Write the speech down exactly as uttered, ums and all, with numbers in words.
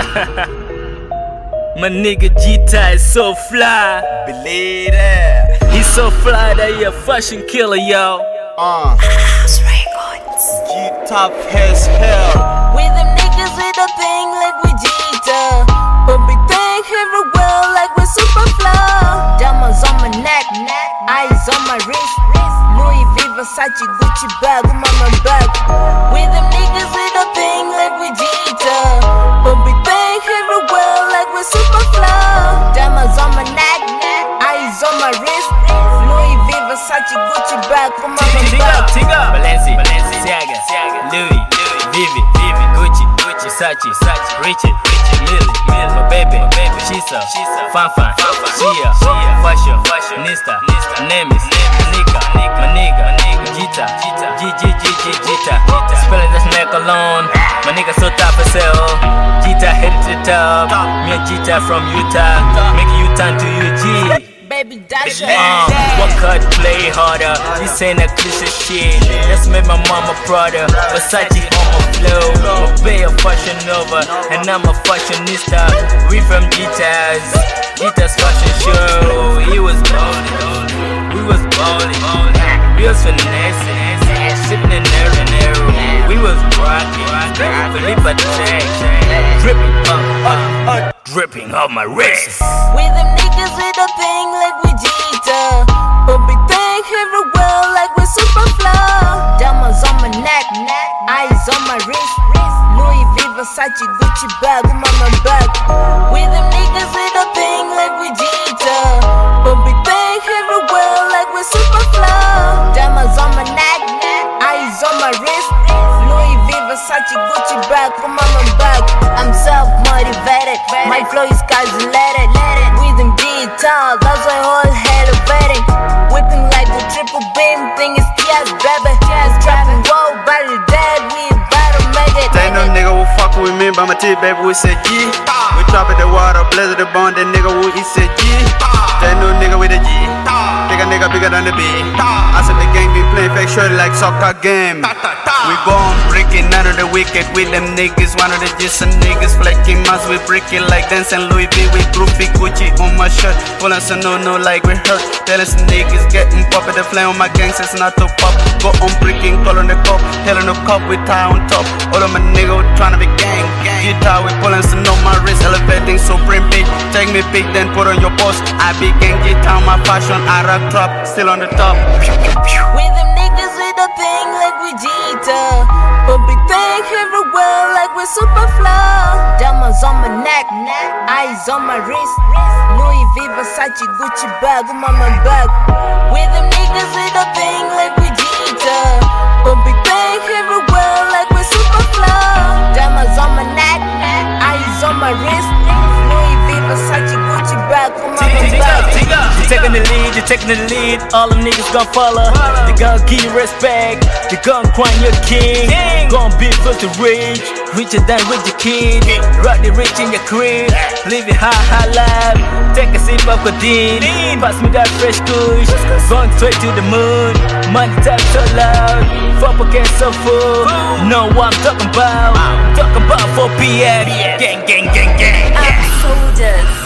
My nigga G-Ta is so fly. Believe that. He's so fly that he a fashion killer, yo. Uh. G-Top as hell. We them niggas with a thing like we G-Ta, but we think everywhere like we super flow. Diamonds on my neck, eyes on my wrist, Louis V, Versace, Gucci bag, I'm on my back. We them niggas with a thing like we G-Ta, but we think everywhere like we super flow. Diamonds on my neck, eyes on my wrist, Louis V, Versace, Gucci bag, I'm on my back. Balenci, Balenciaga, Louis, Vivi, Gucci, Versace, Richard, Millie, my baby, Shisa, Fanfan, Shia, Fashion, Nista, Nemis, Nika, my nigga, G-Ta, G G G G G-Ta. Spelling this neck alone, my nigga so top as hell. G-Ta headed to the top, me and G-Ta from Utah, making you turn to U G. Baby, that's your Uh, work hard, play harder. This ain't a cliche shit. That's made my mama prouder. Versace on my flow. My bay a fashion nova, and I'm a fashionista. We from G-Ta's, G-Ta's fashion show. He was ballin', we was ballin'. We was finessing, sitting in there and there. We was rockin', Philippa Tech, dripping up, up, up, dripping off my wrist. We them niggas with a thing like we G-Ta, but we think everywhere like we super flow. Diamonds on my neck, eyes on my wrist, Louis V, Versace, Gucci bag, I'm on my back. We them niggas with a thing like we G-Ta, but we think everywhere like we super flow. Diamonds on my neck, eyes on my wrist, Louis V, Versace, Gucci bag, I'm on my back. I'm self-motivated, my flow is calculated. With them G-Ta, that's why all elevating. Whipping like a triple beam, thing is yes, baby. Trapping, whoa, body dead, we about to make it. Ain't no nigga who fuck with me, but my T baby we say G. We drop it the water, blizzard the bond, that nigga who he say G. Ain't no nigga with a G. Think a nigga bigger than the B. I said the gang be playing fake shorty like soccer game. We born breaking out of the wicked with them niggas. One of the just some niggas flaking mass. We break it like dancing Louis V with groupie Gucci on my shirt. Pulling some no no like we hurt. Telling some niggas getting pop at the flame on my gangsters not to pop. Go on breaking, calling the cop, telling the cop we tie on top. All of my niggas trying to be gang. Guitar we pulling some on my wrist, elevating supreme beat. Take me big then put on your post. I be gang guitar my fashion. I rock trap still on the top. We them niggas with a thing like we G-Ta, but we think everywhere like we super flow. Diamonds on my neck, eyes on my wrist, Louis V, Versace, Gucci bag, I'm on my back. We them niggas with a thing like we G-Ta, but we think everywhere like we super flow. Diamonds on my neck, eyes on my wrist, Louis V, Versace, Gucci bag, I'm on my back. You taking the lead, you taking the lead, all them niggas gon' follow. They gon' give you respect, they gon' crown your king. Gon' be full to rich, richer than rich your kid. Rock the rich in your crib, live it high, high life. Take a sip of codeine, pass me that fresh kush. Going straight to the moon, money tap so loud. Four pockets so full, know what I'm talking about. I'm talking about four P M, gang, gang, gang, gang. I'm soldiers.